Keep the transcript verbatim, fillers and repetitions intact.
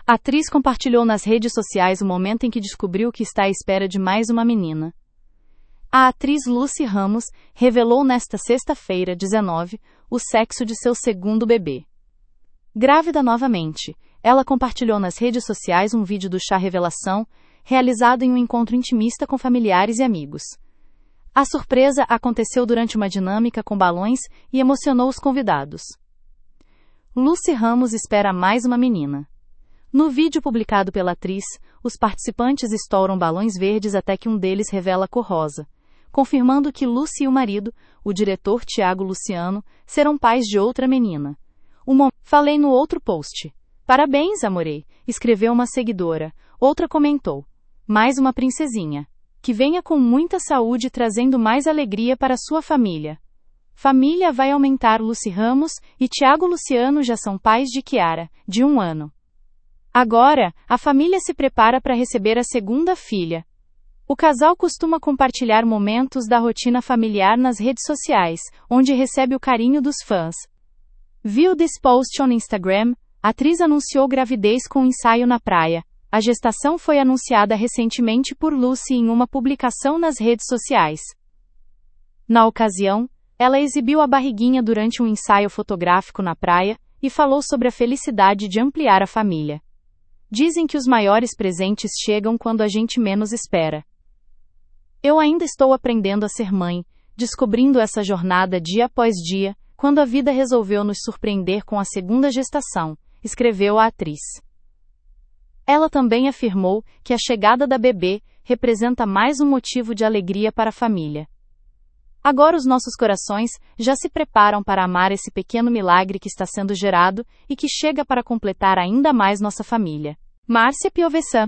A atriz compartilhou nas redes sociais o momento em que descobriu que está à espera de mais uma menina. A atriz Lucy Ramos revelou nesta sexta-feira, dezenove, o sexo de seu segundo bebê. Grávida novamente, ela compartilhou nas redes sociais um vídeo do chá revelação, realizado em um encontro intimista com familiares e amigos. A surpresa aconteceu durante uma dinâmica com balões e emocionou os convidados. Lucy Ramos espera mais uma menina. No vídeo publicado pela atriz, os participantes estouram balões verdes até que um deles revela a cor rosa, confirmando que Lucy e o marido, o diretor Tiago Luciano, serão pais de outra menina. Uma... Falei no outro post. Parabéns, amorei, escreveu uma seguidora. Outra comentou. Mais uma princesinha. Que venha com muita saúde trazendo mais alegria para sua família. Família vai aumentar. Lucy Ramos e Tiago Luciano já são pais de Kiara, de um ano. Agora, a família se prepara para receber a segunda filha. O casal costuma compartilhar momentos da rotina familiar nas redes sociais, onde recebe o carinho dos fãs. Viu this post on Instagram? A atriz anunciou gravidez com um ensaio na praia. A gestação foi anunciada recentemente por Lucy em uma publicação nas redes sociais. Na ocasião, ela exibiu a barriguinha durante um ensaio fotográfico na praia e falou sobre a felicidade de ampliar a família. Dizem que os maiores presentes chegam quando a gente menos espera. Eu ainda estou aprendendo a ser mãe, descobrindo essa jornada dia após dia, quando a vida resolveu nos surpreender com a segunda gestação, escreveu a atriz. Ela também afirmou que a chegada da bebê representa mais um motivo de alegria para a família. Agora os nossos corações já se preparam para amar esse pequeno milagre que está sendo gerado e que chega para completar ainda mais nossa família. Márcia Piovesan.